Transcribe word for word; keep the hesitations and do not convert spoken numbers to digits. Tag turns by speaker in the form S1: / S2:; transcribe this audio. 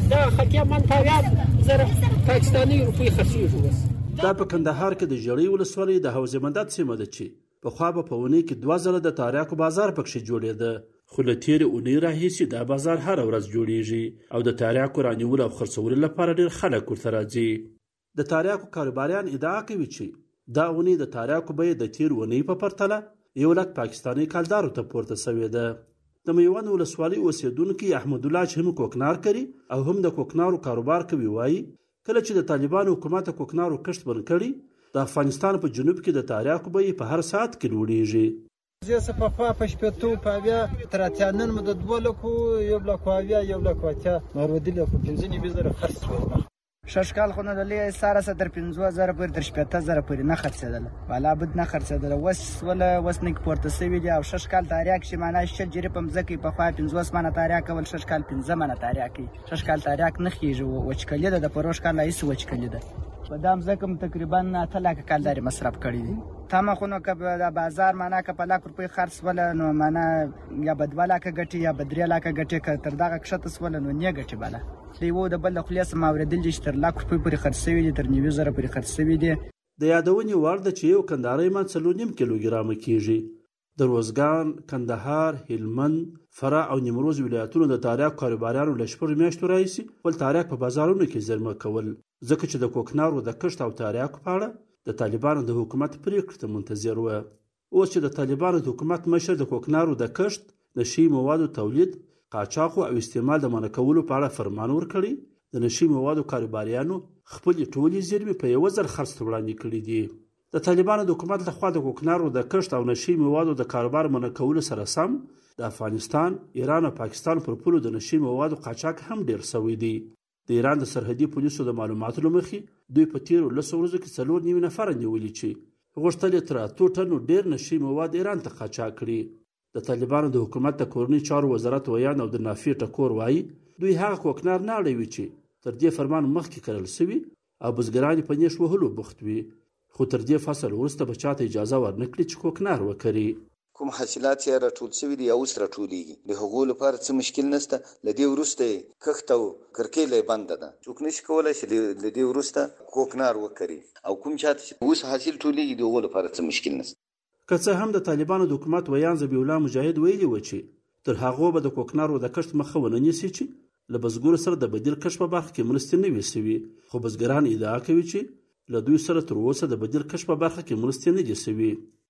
S1: دا خلقیه منطاویات زره پاکستاني روپۍ خرڅېږي اوس.
S2: دا په کندهار کې د ژړۍ ولسوالۍ د حوض مندد سیمه ده چې پخوا به په اونۍ کې دوه ځله د تاریاکو بازار پکښې جوړېده، خو له تېرې اونۍ راهیسې دا بازار هره ورځ جوړېږي او د تاریاکو رانیولو او خرڅولو لپاره ډېر خلک ورته راځي. د تاریاکو کاروباریان ادعا کوي چې دا اونۍ د تاریاکو بیه د تېر اونۍ په پرتله یو لک پاکستاني کلدارو ته پورته سوې ده. د میوند ولسوالۍ اوسېدونکي احمدالله چې هم کوکنار کري او هم د کوکنارو کاروبار کوي وایي کله چې د طالبانو حکومت کوکنارو کښت بند کړي د افغانستان په جنوب کې د تاریاکو بیې په هر ساعت کې لوړېږي.
S3: زه څه پخوا په شپېتو په اویا تر اتیا نن مو د دوه لکو یو لکو اویا یو لکو اتیا مروردي لکو پنځه نوي زره خرڅ شول.
S4: شش کال خو نو د لې ساره سره تر پنځه زره پورې تر شپېته زره پورې نه خرڅېدله، والا بد نه خرڅېدله. اوس وله اوس نه پورته سوي دي او شش کال تاریاک چې معنا شل جرې په مځکه پخوا پنځوس منه تاریاک کول، شش کال پنځه منه تاریاک کوي. شش کال تاریاک نه خېږي، وچکلي ده، د پروش کال هېڅ وچکلي ده. په دا مځکه م تقریبا اته لاکه کلدارې مصرف کړي دي. تمه خو نو که د بازار معنا که په لاک روپۍ خرڅ وله نو معنا یا به دوه لاکه ګټي یا به درې لاکه ګټي، که تر دغه کښته سوله نو نه ګټي بله. د یو د بل د خولې څه ما اورېدل دي چې تر لاک روپۍ پورې خرڅ شوي دي، تر نوي زره پورې خرڅ شوي دي.
S2: د یادونې وړ ده چې یو کندهاری من څلور نیم کیلو ګرامه کېږي. د روزګان، کندهار، هلمند، فراه او نیمروز ولایتونو د تاریاکو کاروباریانو له شپږو میاشتو راهیسې خپل تاریاک په بازارونو کې زیرمه کول، ځکه چې د کوکنارو د کښت او تاریاکو په اړه د طالبانو د حکومت پرېکړې ته منتظر وه. اوس چې د طالبانو د حکومت مشر د کوکنارو د کښت، نشي موادو تولید، قاچاقو او استعمال د منع کولو په اړه فرمان ورکړی، د نشي موادو کاروباریانو خپلې ټولې زیرمې په یوه ځل خرڅ ته وړاندې کړي دي. د طالبانو د حکومت لخوا د کوکنارو د کښت او نشي موادو د کاروبار منع کولو سره سم د افغانستان، ایران او پاکستان پر پولو د نشي موادو قاچاق هم ډیر شوی دی. د ایران د سرحدي پولیسو د معلوماتو له مخې دوی په تیرو لسو ورځو کې څلور نوي نفره نیولي چې غوښتل یې تر اتو ټنو ډیر نشي مواد ایران ته قاچاق کړي. د طالبانو د حکومت د کورنۍ چارو وزارت ویان او د نافې ټکور وایي دوی هغه کوکنار نه اړوي چې تر دې فرمان مخکې کرل سوي او بزګران په نیش وهلو بوخت وي، خو تر دې فصل وروسته به چاته اجازه ورنکړي چې کوکنار وکري.
S5: کوم حاصلات یې راټول شوي دي او اوس راټولېږي، د هغو لپاره څه مشکل نشته. له دې وروسته یې کښت او کرکیله یې بنده ده، څوک نشي کولی چې له دې وروسته کوکنار وکري، او کوم چاته چې اوس حاصل ټولېږي د هغو لپاره څه مشکل نشته.
S2: که څه هم د طالبانو د حکومت ویان ذبیح الله مجاهد ویلي و چې تر هغو به د کوکنارو د کښت مخه ونه نیسي چې له بزګرو سره د بدیل کښت په برخه کې مرستې نه وي سوي، خو بزګران ادعا کوي چې له دوی سره تر اوسه د بدیل کښت په برخه کې مرستې نه دي سوي.